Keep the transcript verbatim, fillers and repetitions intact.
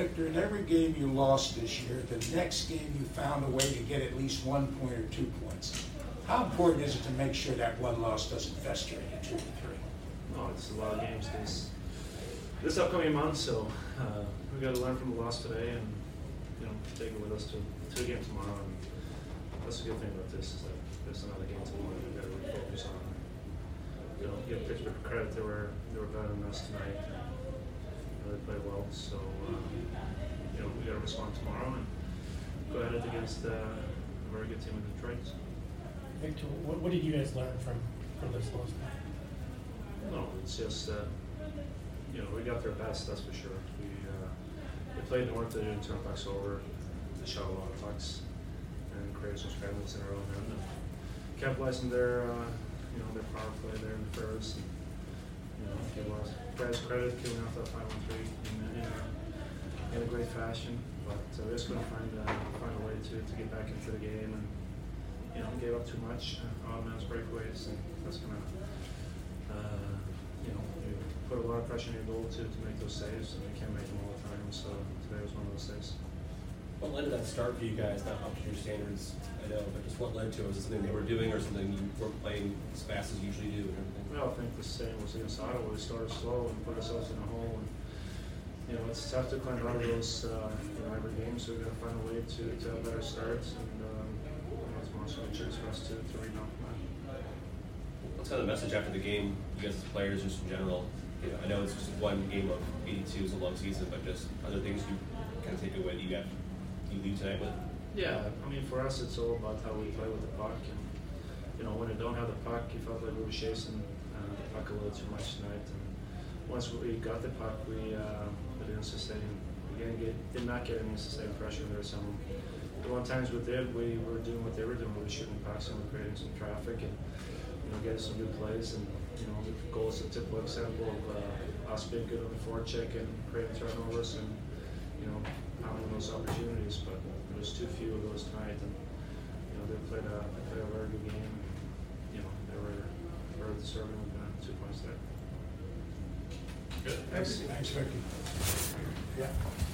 Victor, in every game you lost this year, the next game you found a way to get at least one point or two points. How important is it to make sure that one loss doesn't fester into two or three? No, it's a lot of games this this upcoming month, so uh, we got to learn from the loss today and you know take it with us to to the game tomorrow. And that's the good thing about this is that there's another game tomorrow that we got to really focus on. You know, give Pittsburgh credit; they were they were better than us tonight. And, they played well, so um, you know we got to respond tomorrow and go at it against uh, a very good team in Detroit. Victor, what, what did you guys learn from from this loss? No, it's just uh, you know we got their best, that's for sure. We uh, we played North, they didn't turn pucks over, they shot a lot of pucks, and created some scrambles in our own end. And capitalizing their uh, you know their power play there in the first. And, you know, give a lot of Brad's credit killing off that five one three in, in, a, in a great fashion, but uh, they're just going to find uh, find a way to to get back into the game and. You know, gave up too much uh, on those breakaways, and that's going to, uh, you know, you put a lot of pressure on your goal to, to make those saves, and you can't make them all the time, so today was one of those days. What led to that start for you guys, not up to your standards, I know, but just what led to it? Was it something they were doing or something you weren't playing as fast as you usually do and everything? Well, I think the same was against Ottawa. We started slow and put ourselves in a hole, and, you know, it's tough to climb out of those, uh, you know, every game, so we're going to find a way to, to have better starts, and, um, so a chance for us to, to rebound from that. What's kind of the message after the game, you guys as players, just in general? You know, I know it's just one game of eighty-two, it's a long season, but just other things you kind of take away that you got you leave tonight with? Yeah, I mean, for us, it's all about how we play with the puck. And, you know, when we don't have the puck, you felt like we were chasing uh, the puck a little too much tonight. And once we got the puck, we, uh, we didn't sustain, we didn't get, did not get any sustained pressure. There was some The one times we did, we were doing what they were doing. We were shooting past them and creating some traffic and, you know, getting some good plays. And, you know, the goal is a typical example of uh, us being good on the forecheck and creating turnovers and, you know, having those opportunities. But there was too few of those tonight. And, you know, they played a, they played a very good game. And, you know, they were very deserving of uh, two points there. Good. Thanks. Thanks, Vicky. Yeah.